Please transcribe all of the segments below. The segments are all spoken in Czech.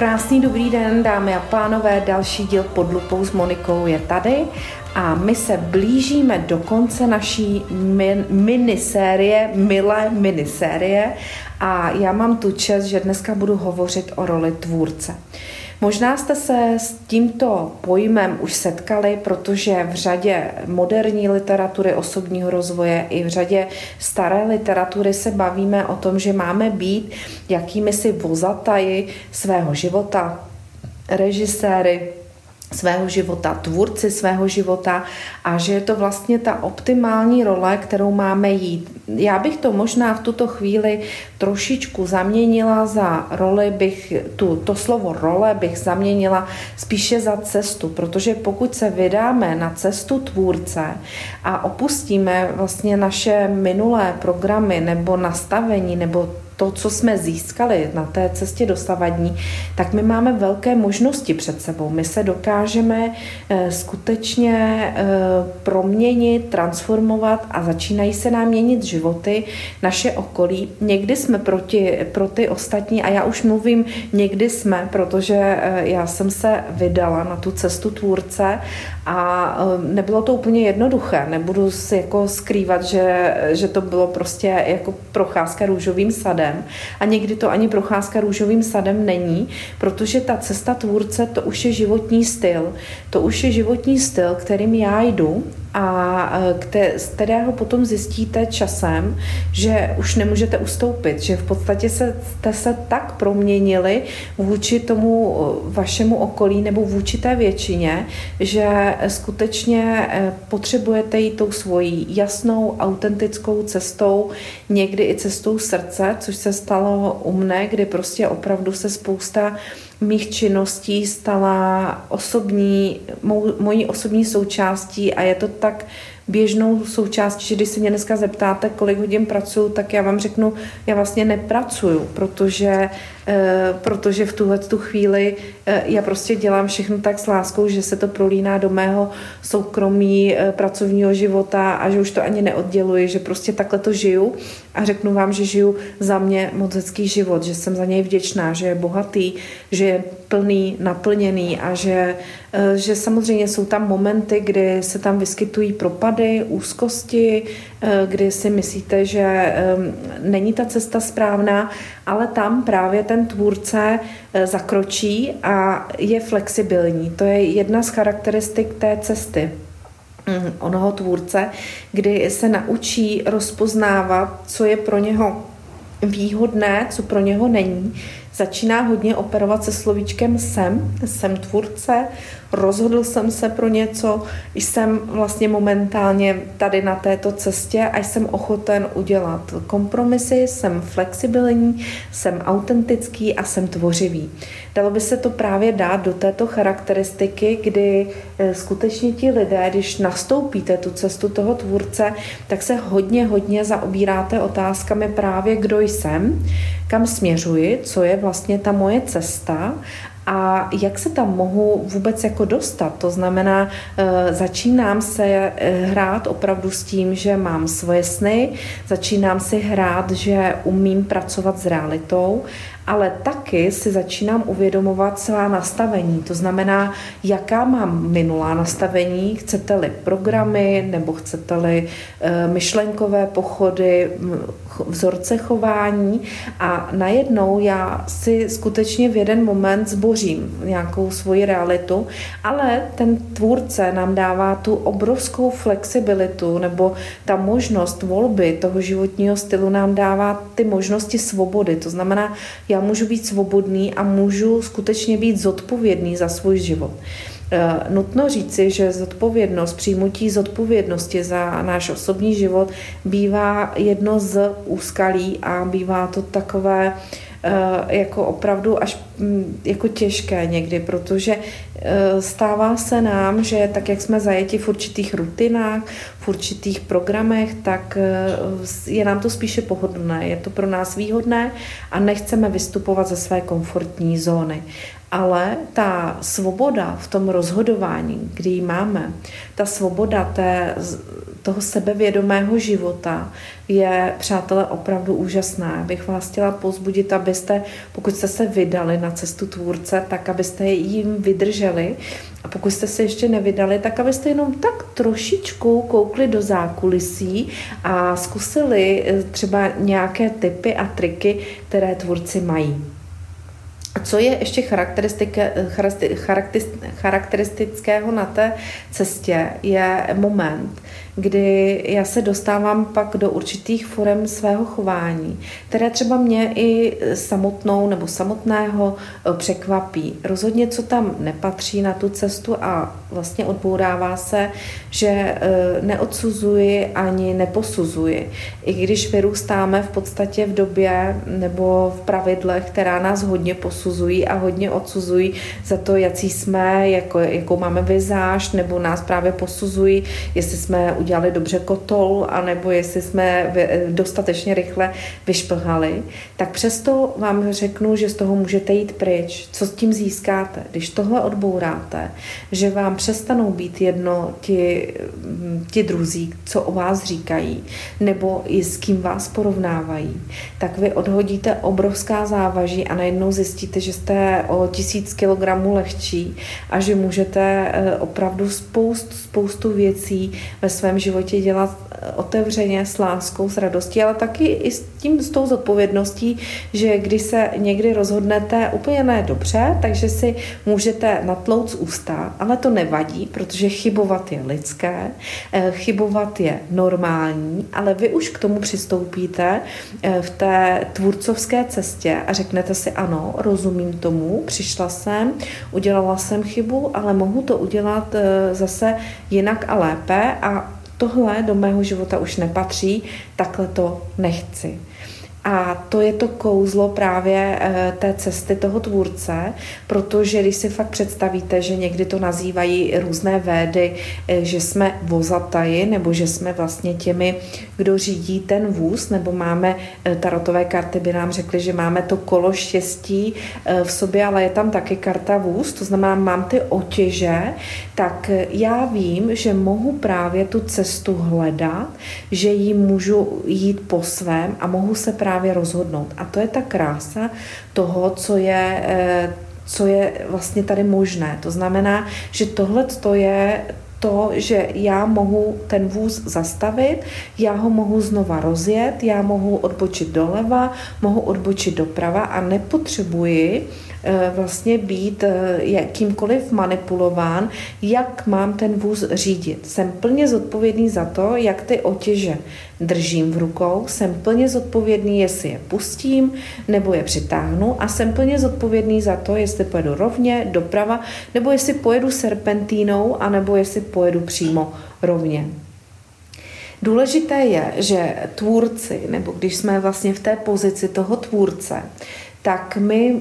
Krásný dobrý den, dámy a pánové, další díl Pod lupou s Monikou je tady a my se blížíme do konce naší milé minisérie a já mám tu čest, že dneska budu hovořit o roli tvůrce. Možná jste se s tímto pojmem už setkali, protože v řadě moderní literatury osobního rozvoje i v řadě staré literatury se bavíme o tom, že máme být jakýmisi vozataji svého života, režiséry svého života, tvůrci svého života a že je to vlastně ta optimální role, kterou máme jít. Já bych to možná v tuto chvíli trošičku zaměnila za roli, to slovo role bych zaměnila spíše za cestu, protože pokud se vydáme na cestu tvůrce a opustíme vlastně naše minulé programy nebo nastavení nebo to, co jsme získali na té cestě dosavadní, tak my máme velké možnosti před sebou. My se dokážeme skutečně proměnit, transformovat a začínají se nám měnit životy, naše okolí. Někdy jsme pro ty ostatní a já už mluvím někdy jsme, protože já jsem se vydala na tu cestu tvůrce a nebylo to úplně jednoduché. Nebudu si jako skrývat, že to bylo prostě jako procházka růžovým sadem. A někdy to ani procházka růžovým sadem není, protože ta cesta tvůrce, to už je životní styl. To už je životní styl, kterým já jdu a z kterého potom zjistíte časem, že už nemůžete ustoupit, že v podstatě jste se tak proměnili vůči tomu vašemu okolí nebo vůči té většině, že skutečně potřebujete jít tou svojí jasnou, autentickou cestou, někdy i cestou srdce, což se stalo u mne, kdy prostě opravdu se spousta mých činností stala mojí osobní součástí a je to tak běžnou součástí, že když se mě dneska zeptáte, kolik hodin pracuju, tak já vám řeknu, já vlastně nepracuju, protože v tu chvíli já prostě dělám všechno tak s láskou, že se to prolíná do mého soukromí pracovního života a že už to ani neodděluji, že prostě takhle to žiju a řeknu vám, že žiju za mě moc hezký život, že jsem za něj vděčná, že je bohatý, že je plný, naplněný a že samozřejmě jsou tam momenty, kdy se tam vyskytují propady, úzkosti, kdy si myslíte, že není ta cesta správná, ale tam právě ten tvůrce zakročí a je flexibilní. To je jedna z charakteristik té cesty onoho tvůrce, kdy se naučí rozpoznávat, co je pro něho výhodné, co pro něho není. Začíná hodně operovat se slovíčkem jsem tvůrce, rozhodl jsem se pro něco, jsem vlastně momentálně tady na této cestě a jsem ochoten udělat kompromisy, jsem flexibilní, jsem autentický a jsem tvořivý. Dalo by se to právě dát do této charakteristiky, kdy skutečně ti lidé, když nastoupíte tu cestu toho tvůrce, tak se hodně zaobíráte otázkami právě kdo jsem, kam směřuji, co je vlastně ta moje cesta a jak se tam mohu vůbec jako dostat. To znamená, začínám se hrát opravdu s tím, že mám svoje sny, začínám si hrát, že umím pracovat s realitou, ale taky si začínám uvědomovat svá nastavení. To znamená, jaká mám minulá nastavení, chcete-li programy, nebo chcete-li myšlenkové pochody, vzorce chování a najednou já si skutečně v jeden moment zbořím nějakou svoji realitu, ale ten tvůrce nám dává tu obrovskou flexibilitu nebo ta možnost volby toho životního stylu nám dává ty možnosti svobody. To znamená, já můžu být svobodný a můžu skutečně být zodpovědný za svůj život. Nutno říci, že přijmutí zodpovědnosti za náš osobní život bývá jedno z úskalí a bývá to takové jako opravdu až jako těžké někdy, protože stává se nám, že tak, jak jsme zajeti v určitých rutinách, v určitých programech, tak je nám to spíše pohodlné, je to pro nás výhodné a nechceme vystupovat ze své komfortní zóny. Ale ta svoboda v tom rozhodování, kdy ji máme, ta svoboda toho sebevědomého života je, přátelé, opravdu úžasná. Já bych vás chtěla povzbudit, abyste, pokud jste se vydali na cestu tvůrce, tak abyste jim vydrželi. A pokud jste se ještě nevydali, tak abyste jenom tak trošičku koukli do zákulisí a zkusili třeba nějaké tipy a triky, které tvůrci mají. Co je ještě charakteristického na té cestě, je moment, kdy já se dostávám pak do určitých forem svého chování, které třeba mě i samotnou nebo samotného překvapí. Rozhodně, co tam nepatří na tu cestu a vlastně odbourává se, že neodsuzuji ani neposuzuji. I když vyrůstáme v podstatě v době nebo v pravidlech, která nás hodně posuzují a hodně odsuzují za to, jací jsme, jakou máme vizáž, nebo nás právě posuzují, jestli jsme udělali dobře kotol, anebo jestli jsme dostatečně rychle vyšplhali, tak přesto vám řeknu, že z toho můžete jít pryč. Co s tím získáte? Když tohle odbouráte, že vám přestanou být jedno ti druzí, co o vás říkají, nebo i s kým vás porovnávají, tak vy odhodíte obrovská závaží a najednou zjistíte, že jste o 1000 kilogramů lehčí a že můžete opravdu spoustu věcí ve svém životě dělat otevřeně, s láskou, s radostí, ale taky i s tou zodpovědností, že když se někdy rozhodnete úplně ne dobře, takže si můžete natlouct ústa, ale to nevadí, protože chybovat je lidské, chybovat je normální, ale vy už k tomu přistoupíte v té tvůrcovské cestě a řeknete si ano, rozumím tomu, přišla jsem, udělala jsem chybu, ale mohu to udělat zase jinak a lépe a tohle do mého života už nepatří, takhle to nechci. A to je to kouzlo právě té cesty toho tvůrce, protože když si fakt představíte, že někdy to nazývají různé védy, že jsme vozataji, nebo že jsme vlastně těmi, kdo řídí ten vůz, nebo máme tarotové karty, by nám řekly, že máme to kolo štěstí v sobě, ale je tam taky karta vůz, to znamená, mám ty otěže, tak já vím, že mohu právě tu cestu hledat, že ji můžu jít po svém a mohu se právě rozhodnout. A to je ta krása toho, co je vlastně tady možné. To znamená, že tohle je to, že já mohu ten vůz zastavit, já ho mohu znova rozjet, já mohu odbočit doleva, mohu odbočit doprava a nepotřebuji vlastně být jakýmkoliv manipulován, jak mám ten vůz řídit. Jsem plně zodpovědný za to, jak ty otěže držím v rukou, jsem plně zodpovědný, jestli je pustím nebo je přitáhnu a jsem plně zodpovědný za to, jestli pojedu rovně, doprava, nebo jestli pojedu serpentínou, anebo jestli pojedu přímo rovně. Důležité je, že tvůrci, nebo když jsme vlastně v té pozici toho tvůrce, tak my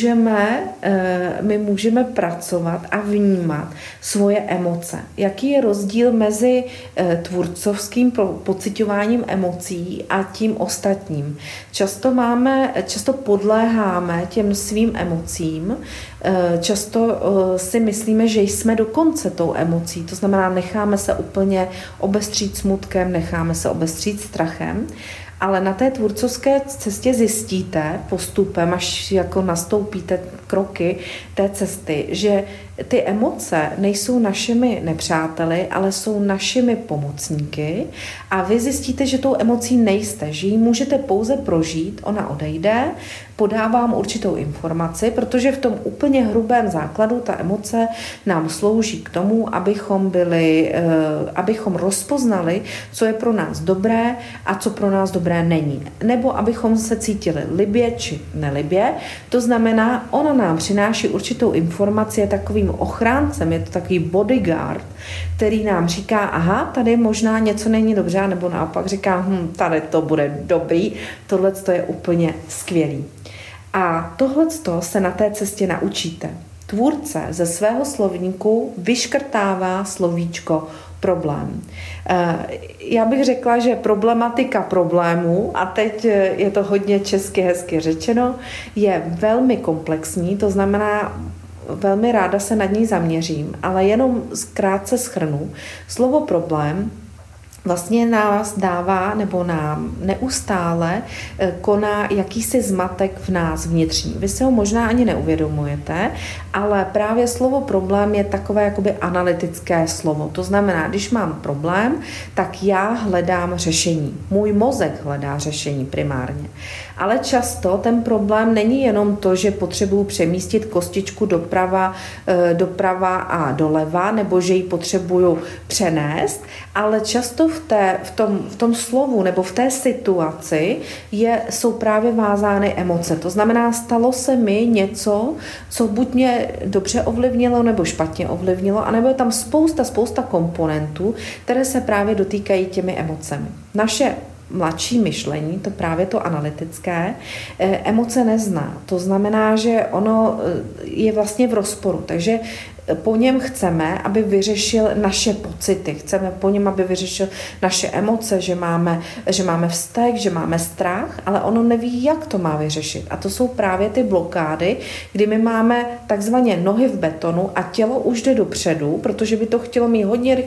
můžeme pracovat a vnímat svoje emoce. Jaký je rozdíl mezi tvůrcovským pociťováním emocí a tím ostatním? Často podléháme těm svým emocím, často si myslíme, že jsme dokonce tou emocí, to znamená, necháme se úplně obestřít smutkem, necháme se obestřít strachem, ale na té tvůrcovské cestě zjistíte postupem, až jako nastoupíte kroky té cesty, že ty emoce nejsou našimi nepřáteli, ale jsou našimi pomocníky a vy zjistíte, že tou emocí nejste, že ji můžete pouze prožít, ona odejde, podávám určitou informaci, protože v tom úplně hrubém základu ta emoce nám slouží k tomu, abychom rozpoznali, co je pro nás dobré a co pro nás dobré není. Nebo abychom se cítili libě či nelibě. To znamená, ona nám přináší určitou informaci, je takovým ochráncem, je to takový bodyguard, který nám říká, aha, tady možná něco není dobře, nebo naopak říká, tady to bude dobrý, tohle je úplně skvělý. A tohleto se na té cestě naučíte. Tvůrce ze svého slovníku vyškrtává slovíčko problém. Já bych řekla, že problematika problémů, a teď je to hodně česky hezky řečeno, je velmi komplexní, to znamená, velmi ráda se nad ní zaměřím, ale jenom krátce shrnu. Slovo problém vlastně nás dává nebo nám neustále koná jakýsi zmatek v nás vnitřní. Vy si ho možná ani neuvědomujete, ale právě slovo problém je takové jakoby analytické slovo. To znamená, když mám problém, tak já hledám řešení. Můj mozek hledá řešení primárně. Ale často ten problém není jenom to, že potřebuji přemístit kostičku doprava a doleva, nebo že ji potřebuju přenést, ale často v tom slovu nebo v té situaci jsou právě vázány emoce. To znamená, stalo se mi něco, co buď mě dobře ovlivnilo nebo špatně ovlivnilo, anebo je tam spousta komponentů, které se právě dotýkají těmi emocemi. Naše mladší myšlení, to právě to analytické, emoce nezná. To znamená, že ono je vlastně v rozporu. Takže po něm chceme, aby vyřešil naše pocity, chceme po něm, aby vyřešil naše emoce, že máme vztek, že máme strach, ale ono neví, jak to má vyřešit. A to jsou právě ty blokády, kdy my máme takzvaně nohy v betonu a tělo už jde dopředu, protože by to chtělo mít hodně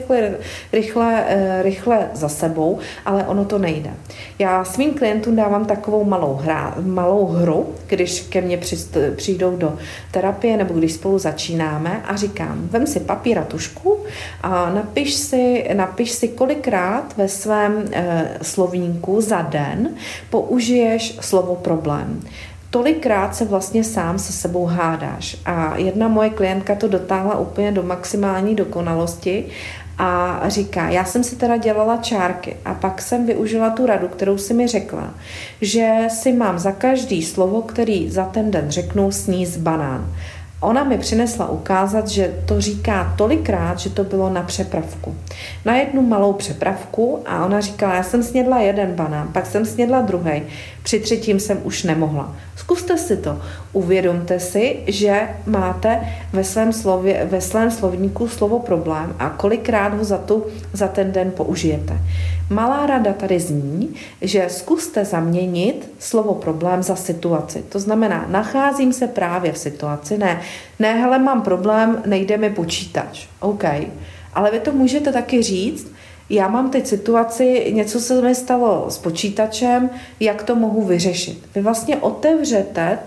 rychle za sebou, ale ono to nejde. Já svým klientům dávám takovou malou hru, když ke mně přijdou do terapie nebo když spolu začínáme a říkám, vem si papír a tužku a napiš si kolikrát ve svém slovníku za den použiješ slovo problém. Tolikrát se vlastně sám se sebou hádáš. A jedna moje klientka to dotáhla úplně do maximální dokonalosti a říká, já jsem si teda dělala čárky a pak jsem využila tu radu, kterou si mi řekla, že si mám za každý slovo, který za ten den řeknu, sníst banán. Ona mi přinesla ukázat, že to říká tolikrát, že to bylo na přepravku. Na jednu malou přepravku a ona říkala, já jsem snědla jeden banán, pak jsem snědla druhý, při třetím jsem už nemohla. Zkuste si to. Uvědomte si, že máte ve svém slovníku slovo problém a kolikrát ho za ten den použijete. Malá rada tady zní, že zkuste zaměnit slovo problém za situaci. To znamená, nacházím se právě v situaci, hele, mám problém, nejde mi počítač. OK, ale vy to můžete taky říct, já mám teď situaci, něco se mi stalo s počítačem, jak to mohu vyřešit. Vy vlastně otevřete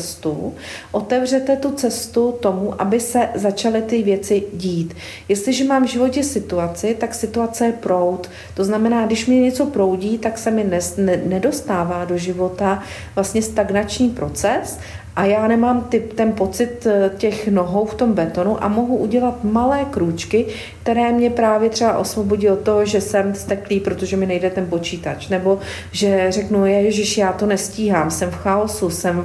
tu cestu tomu, aby se začaly ty věci dít. Jestliže mám v životě situaci, tak situace je proud. To znamená, když mi něco proudí, tak se mi nedostává do života vlastně stagnační proces, a já nemám ten pocit těch nohou v tom betonu a mohu udělat malé krůčky, které mě právě třeba osvobodí od toho, že jsem vzteklý, protože mi nejde ten počítač. Nebo že řeknu, ježiš, já to nestíhám, jsem v chaosu, jsem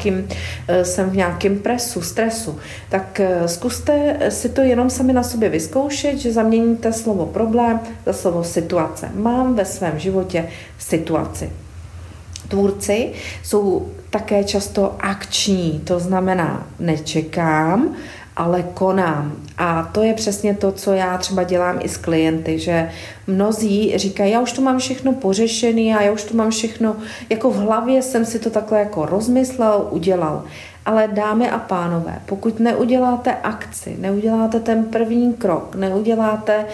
v nějakém presu, stresu. Tak zkuste si to jenom sami na sobě vyzkoušet, že zaměníte slovo problém za slovo situace. Mám ve svém životě situaci. Tvůrci jsou také často akční, to znamená nečekám, ale konám. A to je přesně to, co já třeba dělám i s klienty, že mnozí říkají, já už to mám všechno pořešený a já už to mám všechno, jako v hlavě jsem si to takhle jako rozmyslel, udělal. Ale dámy a pánové, pokud neuděláte akci, neuděláte ten první krok, neuděláte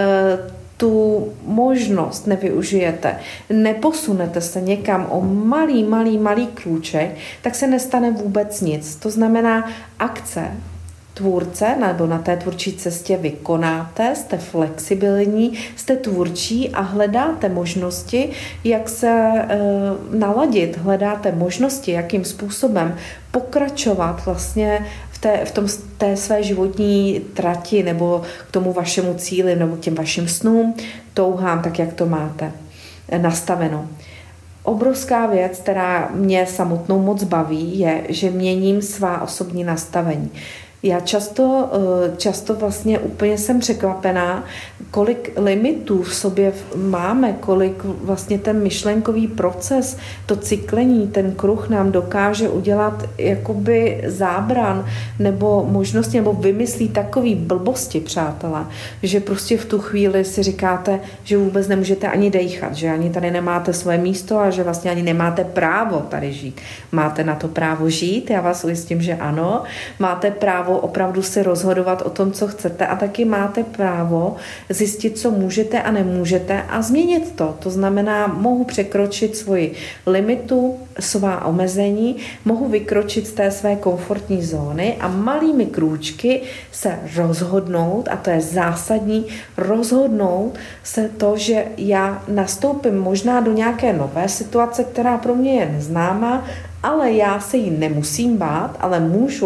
tu možnost nevyužijete, neposunete se někam o malý krůček, tak se nestane vůbec nic. To znamená, akce tvůrce nebo na té tvůrčí cestě vykonáte, jste flexibilní, jste tvůrčí a hledáte možnosti, jak se naladit, hledáte možnosti, jakým způsobem pokračovat vlastně v té své životní trati nebo k tomu vašemu cíli nebo k těm vašim snům, touhám, tak jak to máte nastaveno. Obrovská věc, která mě samotnou moc baví, je, že měním svá osobní nastavení. Já často vlastně úplně jsem překvapená, kolik limitů v sobě máme, kolik vlastně ten myšlenkový proces, to cyklení, ten kruh nám dokáže udělat jakoby zábran nebo možnosti, nebo vymyslí takový blbosti, přátelé, že prostě v tu chvíli si říkáte, že vůbec nemůžete ani dejchat, že ani tady nemáte svoje místo a že vlastně ani nemáte právo tady žít. Máte na to právo žít? Já vás ujistím, že ano. Máte právo právo opravdu si rozhodovat o tom, co chcete a taky máte právo zjistit, co můžete a nemůžete a změnit to. To znamená, mohu překročit svoji limitu, svá omezení, mohu vykročit z té své komfortní zóny a malými krůčky se rozhodnout, a to je zásadní, rozhodnout se to, že já nastoupím možná do nějaké nové situace, která pro mě je neznámá, ale já se jí nemusím bát, ale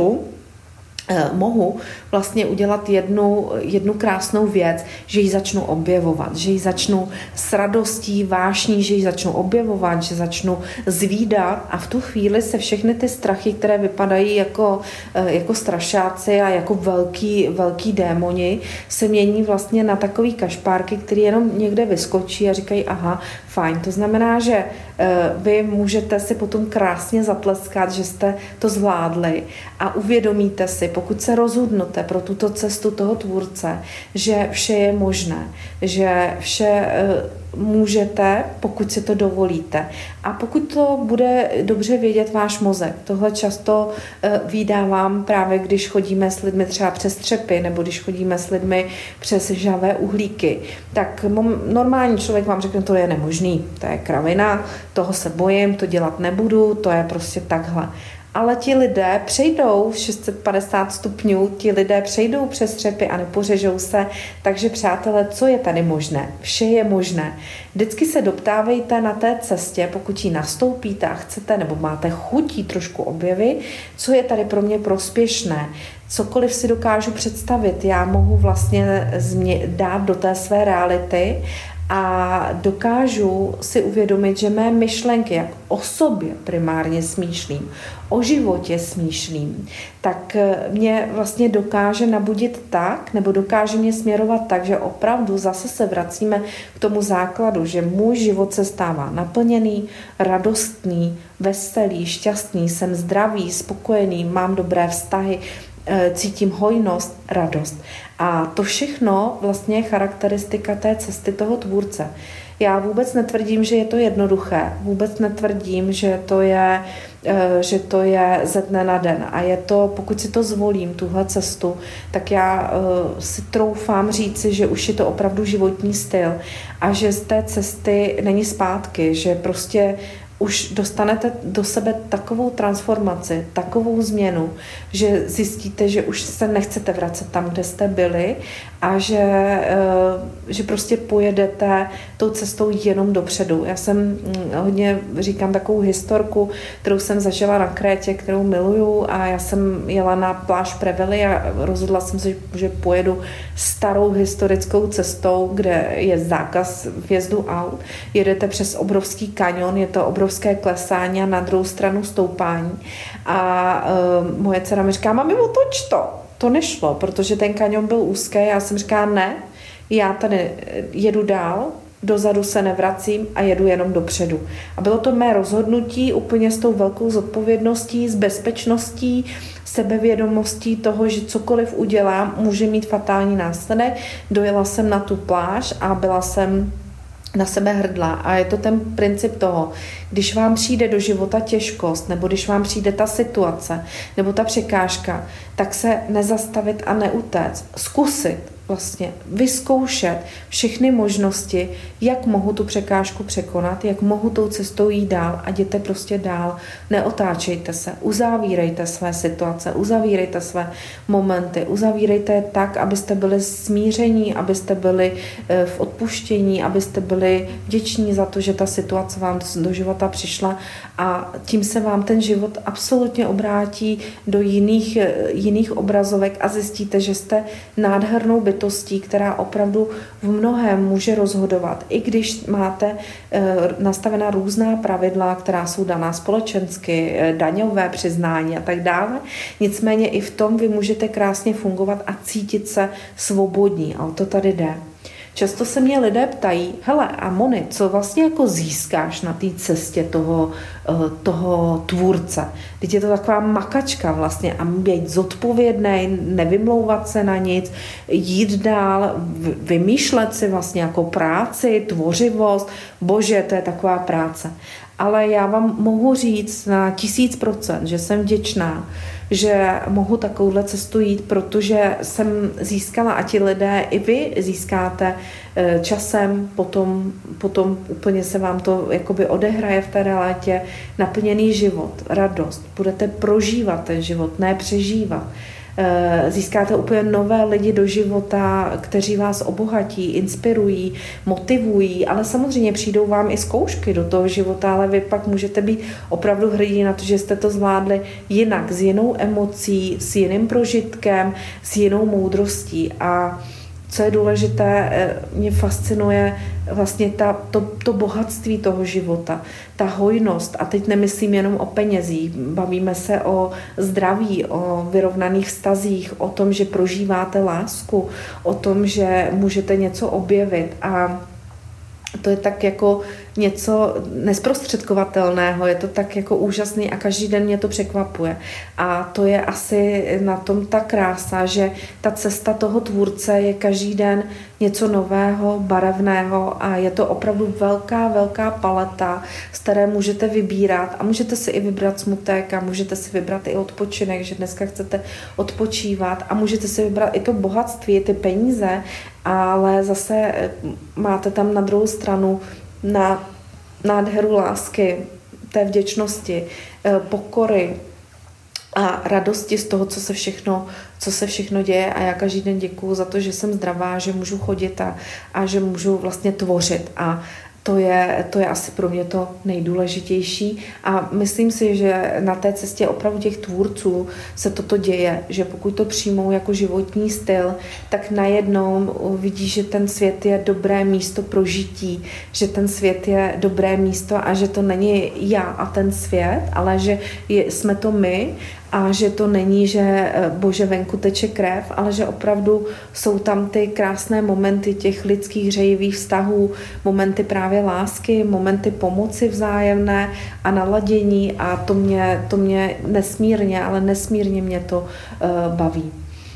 mohu vlastně udělat jednu krásnou věc, že ji začnu objevovat, že ji začnu s radostí, vášní, že ji začnu objevovat, že začnu zvídat a v tu chvíli se všechny ty strachy, které vypadají jako strašáci a jako velký démoni, se mění vlastně na takový kašpárky, který jenom někde vyskočí a říkají aha, fajn. To znamená, že vy můžete si potom krásně zatleskat, že jste to zvládli a uvědomíte si, pokud se rozhodnete pro tuto cestu toho tvůrce, že vše je možné, že vše můžete, pokud si to dovolíte. A pokud to bude dobře vědět váš mozek, tohle často vídávám právě, když chodíme s lidmi třeba přes třepy, nebo když chodíme s lidmi přes žhavé uhlíky, tak normální člověk vám řekne, to je nemožný, to je kravina, toho se bojím, to dělat nebudu, to je prostě takhle. Ale ti lidé přejdou 650 stupňů, ti lidé přejdou přes třepy a nepořežou se, takže přátelé, co je tady možné? Vše je možné. Vždycky se doptávejte na té cestě, pokud ji nastoupíte a chcete, nebo máte chutí trošku objevit, co je tady pro mě prospěšné. Cokoliv si dokážu představit, já mohu vlastně dát do té své reality a dokážu si uvědomit, že mé myšlenky, jak o sobě primárně smýšlím, o životě smýšlím, tak mě vlastně dokáže nabudit tak, nebo dokáže mě směrovat tak, že opravdu zase se vracíme k tomu základu, že můj život se stává naplněný, radostný, veselý, šťastný, jsem zdravý, spokojený, mám dobré vztahy, cítím hojnost, radost. A to všechno vlastně je charakteristika té cesty toho tvůrce. Já vůbec netvrdím, že je to jednoduché, vůbec netvrdím, že to je ze dne na den. A je to, pokud si to zvolím, tuhle cestu, tak já si troufám říci, že už je to opravdu životní styl a že z té cesty není zpátky, že prostě už dostanete do sebe takovou transformaci, takovou změnu, že zjistíte, že už se nechcete vracet tam, kde jste byli a že prostě pojedete tou cestou jenom dopředu. Já jsem hodně, říkám takovou historku, kterou jsem zažila na Krétě, kterou miluju a já jsem jela na pláž Prevely a rozhodla jsem se, že pojedu starou historickou cestou, kde je zákaz vjezdu aut. Jedete přes obrovský kanion, je to obrovské klesání a na druhou stranu stoupání. A moje dcera mi říká, mami, otoč to. To nešlo, protože ten kanion byl úzký. Já jsem říkala, ne, já tady jedu dál, dozadu se nevracím a jedu jenom dopředu. A bylo to mé rozhodnutí úplně s tou velkou zodpovědností, s bezpečností, sebevědomostí toho, že cokoliv udělám, může mít fatální následek. Dojela jsem na tu pláž a byla jsem na sebe hrdla. A je to ten princip toho, když vám přijde do života těžkost, nebo když vám přijde ta situace, nebo ta překážka, tak se nezastavit a neutéct. Zkusit vlastně vyzkoušet všechny možnosti, jak mohu tu překážku překonat, jak mohu tou cestou jít dál a jděte prostě dál. Neotáčejte se, uzavírejte své situace, uzavírejte své momenty, uzavírejte je tak, abyste byli smíření, abyste byli v odpuštění, abyste byli vděční za to, že ta situace vám do života přišla a tím se vám ten život absolutně obrátí do jiných obrazovek a zjistíte, že jste nádhernou bytostí, která opravdu v mnohém může rozhodovat. I když máte nastavená různá pravidla, která jsou daná společensky, daňové přiznání a tak dále. Nicméně i v tom vy můžete krásně fungovat a cítit se svobodní. A o to tady jde. Často se mě lidé ptají, hele, a Moni, co vlastně jako získáš na té cestě toho tvůrce? Teď je to taková makačka vlastně a být zodpovědný, nevymlouvat se na nic, jít dál, vymýšlet si vlastně jako práci, tvořivost. Bože, to je taková práce. Ale já vám mohu říct na 1000%, že jsem vděčná, že mohu takovouhle cestu jít, protože jsem získala a ti lidé, i vy získáte časem, potom úplně se vám to jakoby odehraje v té realitě, naplněný život, radost. Budete prožívat ten život, ne přežívat. Získáte úplně nové lidi do života, kteří vás obohatí, inspirují, motivují, ale samozřejmě přijdou vám i zkoušky do toho života, ale vy pak můžete být opravdu hrdí na to, že jste to zvládli jinak, s jinou emocí, s jiným prožitkem, s jinou moudrostí. A co je důležité, mě fascinuje vlastně to bohatství toho života, ta hojnost. A teď nemyslím jenom o penězích, bavíme se o zdraví, o vyrovnaných vztazích, o tom, že prožíváte lásku, o tom, že můžete něco objevit. A to je tak jako něco nezprostředkovatelného, je to tak jako úžasný a každý den mě to překvapuje. A to je asi na tom ta krása, že ta cesta toho tvůrce je každý den něco nového, barevného a je to opravdu velká paleta, z které můžete vybírat a můžete si i vybrat smutek a můžete si vybrat i odpočinek, že dneska chcete odpočívat a můžete si vybrat i to bohatství, ty peníze, ale zase máte tam na druhou stranu na nádheru lásky, té vděčnosti, pokory a radosti z toho, co se všechno děje a já každý den děkuju za to, že jsem zdravá, že můžu chodit a že můžu vlastně tvořit a to je asi pro mě to nejdůležitější a myslím si, že na té cestě opravdu těch tvůrců se toto děje, že pokud to přijmou jako životní styl, tak najednou vidí, že ten svět je dobré místo pro žití, že ten svět je dobré místo a že to není já a ten svět, ale že jsme to my a že to není, že bože venku teče krev, ale že opravdu jsou tam ty krásné momenty těch lidských hřejivých vztahů, momenty právě lásky, momenty pomoci vzájemné a naladění a to mě nesmírně, ale nesmírně mě to baví.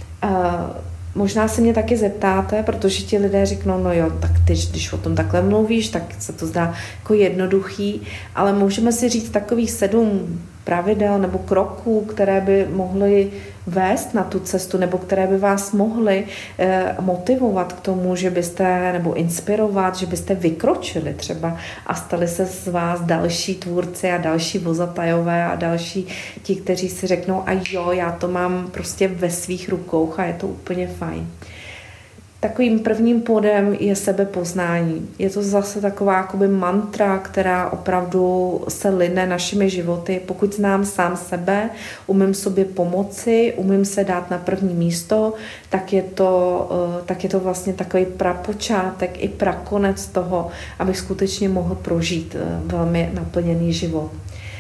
Možná se mě taky zeptáte, protože ti lidé řeknou, no jo, tak ty, když o tom takhle mluvíš, tak se to zdá jako jednoduchý, ale můžeme si říct takových 7 pravidel nebo kroků, které by mohly vést na tu cestu nebo které by vás mohly motivovat k tomu, že byste, nebo inspirovat, že byste vykročili třeba a stali se z vás další tvůrci a další vozatajové a další ti, kteří si řeknou a jo, já to mám prostě ve svých rukou a je to úplně fajn. Takovým prvním bodem je sebepoznání. Je to zase taková jakoby mantra, která opravdu se line našimi životy. Pokud znám sám sebe, umím sobě pomoci, umím se dát na první místo, tak je to vlastně takový prapočátek i prakonec toho, abych skutečně mohl prožít velmi naplněný život.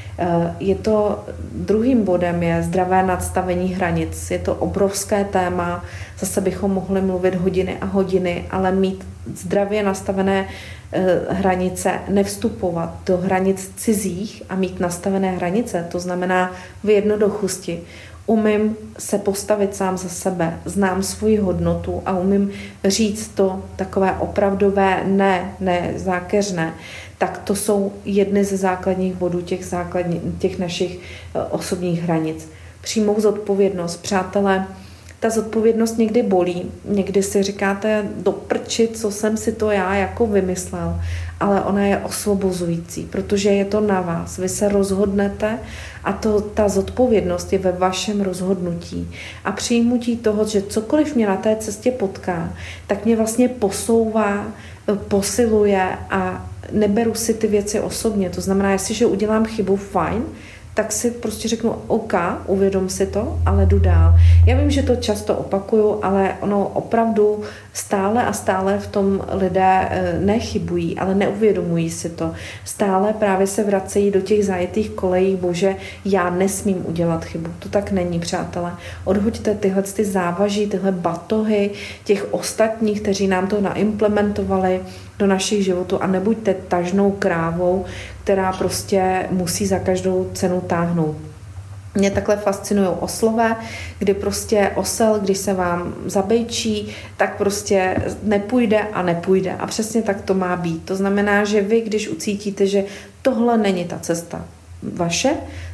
Druhým bodem je zdravé nadstavení hranic. Je to obrovské téma, zase bychom mohli mluvit hodiny a hodiny, ale mít zdravě nastavené hranice, nevstupovat do hranic cizích a mít nastavené hranice, to znamená v jednoduchosti. Umím se postavit sám za sebe, znám svoji hodnotu a umím říct to takové opravdové ne zákeřné, tak to jsou jedny ze základních bodů těch našich osobních hranic. Přijmout zodpovědnost. Přátelé, ta zodpovědnost někdy bolí. Někdy si říkáte, do prči, co jsem si to já jako vymyslel. Ale ona je osvobozující, protože je to na vás. Vy se rozhodnete a ta zodpovědnost je ve vašem rozhodnutí. A přijmutí toho, že cokoliv mě na té cestě potká, tak mě vlastně posouvá, posiluje a neberu si ty věci osobně. To znamená, jestliže udělám chybu, fajn, tak si prostě řeknu OK, uvědom si to, ale jdu dál. Já vím, že to často opakuju, ale ono opravdu stále a stále v tom lidé nechybují, ale neuvědomují si to. Stále právě se vracejí do těch zajetých kolejí, bože, já nesmím udělat chybu. To tak není, přátelé. Odhoďte tyhle ty závaží, tyhle batohy těch ostatních, kteří nám to naimplementovali do našich životů a nebuďte tažnou krávou, která prostě musí za každou cenu táhnout. Mě takhle fascinují oslové, kdy prostě osel, když se vám zabejčí, tak prostě nepůjde a nepůjde. A přesně tak to má být. To znamená, že vy, když ucítíte, že tohle není ta cesta vaše,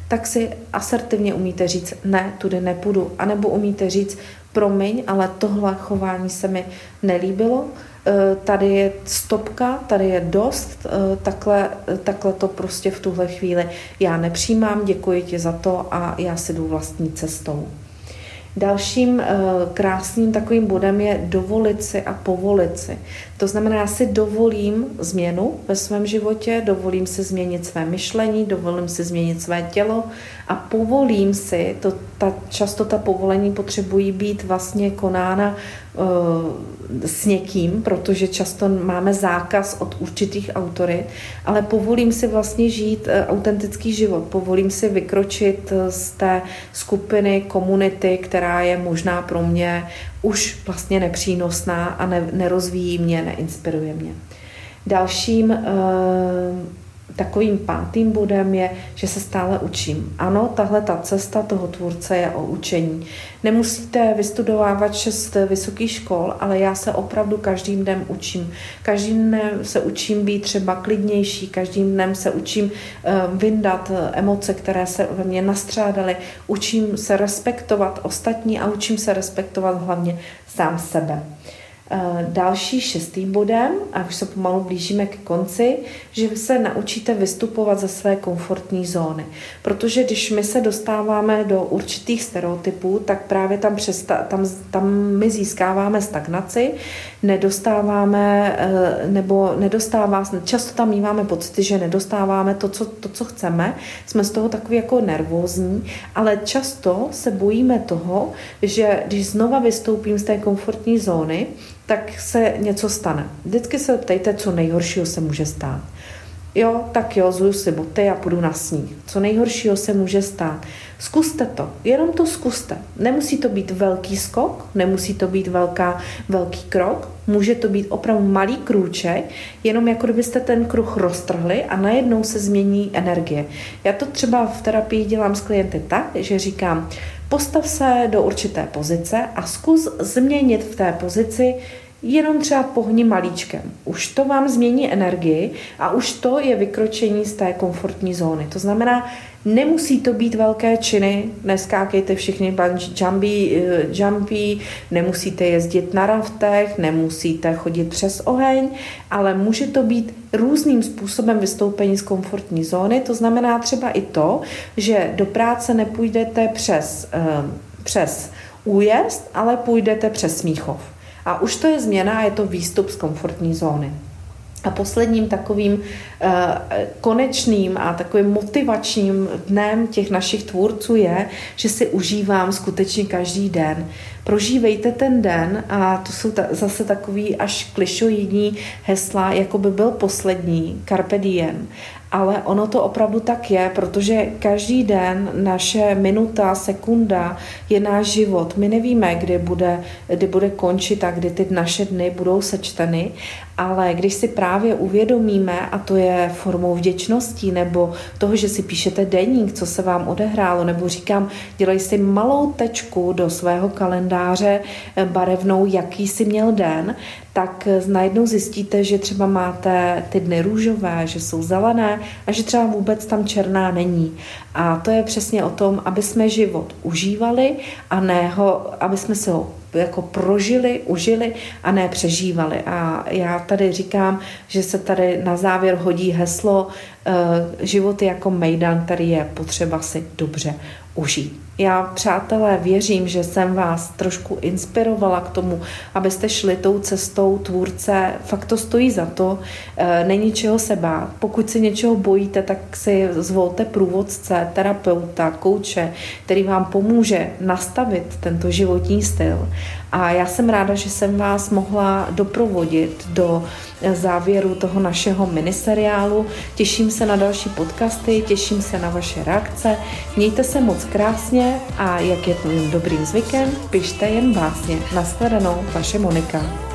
tak si asertivně umíte říct, ne, tudy nepůjdu, anebo umíte říct, promiň, ale tohle chování se mi nelíbilo, tady je stopka, tady je dost, takhle to prostě v tuhle chvíli já nepřijímám, děkuji ti za to a já si jdu vlastní cestou. Dalším krásným takovým bodem je dovolit si a povolit si. To znamená, já si dovolím změnu ve svém životě, dovolím si změnit své myšlení, dovolím si změnit své tělo a povolím si, často ta povolení potřebují být vlastně konána s někým, protože často máme zákaz od určitých autorit, ale povolím si vlastně žít autentický život, povolím si vykročit z té skupiny, komunity, která je možná pro mě už vlastně nepřínosná a nerozvíjí mě, neinspiruje mě. Dalším takovým 5. bodem je, že se stále učím. Ano, tahle ta cesta toho tvůrce je o učení. Nemusíte vystudovávat 6 vysokých škol, ale já se opravdu každým dnem učím. Každým dnem se učím být třeba klidnější, každým dnem se učím vyndat emoce, které se ve mně nastřádaly. Učím se respektovat ostatní a učím se respektovat hlavně sám sebe. Další 6. bodem, a už se pomalu blížíme ke konci, že vy se naučíte vystupovat ze své komfortní zóny. Protože když my se dostáváme do určitých stereotypů, tak právě tam my získáváme stagnaci, často tam míváme pocity, že nedostáváme to, co chceme, jsme z toho takový jako nervózní, ale často se bojíme toho, že když znova vystoupím z té komfortní zóny, tak se něco stane. Vždycky se ptejte, co nejhoršího se může stát. Jo, tak jo, zuju si boty a půjdu na sníh. Co nejhoršího se může stát? Zkuste to, jenom to zkuste. Nemusí to být velký skok, nemusí to být velký krok, může to být opravdu malý krůček, jenom jako kdybyste ten kruh roztrhli a najednou se změní energie. Já to třeba v terapii dělám s klienty tak, že říkám, postav se do určité pozice a zkus změnit v té pozici jenom třeba pohni malíčkem. Už to vám změní energii a už to je vykročení z té komfortní zóny. To znamená, nemusí to být velké činy, neskákejte všichni bungee jumpy, nemusíte jezdit na raftech, nemusíte chodit přes oheň, ale může to být různým způsobem vystoupení z komfortní zóny. To znamená třeba i to, že do práce nepůjdete přes Újezd, ale půjdete přes Smíchov. A už to je změna a je to výstup z komfortní zóny. A posledním takovým konečným a takovým motivačním dnem těch našich tvůrců je, že si užívám skutečně každý den. Prožívejte ten den a to jsou zase takový až klišoidní hesla, jako by byl poslední, carpe diem. Ale ono to opravdu tak je, protože každý den, naše minuta, sekunda je náš život. My nevíme, kdy bude končit a kdy ty naše dny budou sečteny, ale když si právě uvědomíme, a to je formou vděčnosti nebo toho, že si píšete deník, co se vám odehrálo, nebo říkám, dělej si malou tečku do svého kalendáře barevnou, jaký jsi měl den, tak najednou zjistíte, že třeba máte ty dny růžové, že jsou zelené a že třeba vůbec tam černá není. A to je přesně o tom, aby jsme život užívali a ne aby jsme si ho jako prožili, užili a ne přežívali. A já tady říkám, že se tady na závěr hodí heslo život je jako mejdan, který je potřeba si dobře užít. Já, přátelé, věřím, že jsem vás trošku inspirovala k tomu, abyste šli tou cestou tvůrce. Fakt to stojí za to, není čeho se bát. Pokud se něčeho bojíte, tak si zvolte průvodce, terapeuta, kouče, který vám pomůže nastavit tento životní styl. A já jsem ráda, že jsem vás mohla doprovodit do závěru toho našeho miniseriálu. Těším se na další podcasty, těším se na vaše reakce. Mějte se moc krásně a jak je to dobrým zvykem, pište jen básně. Nashledanou, vaše Monika.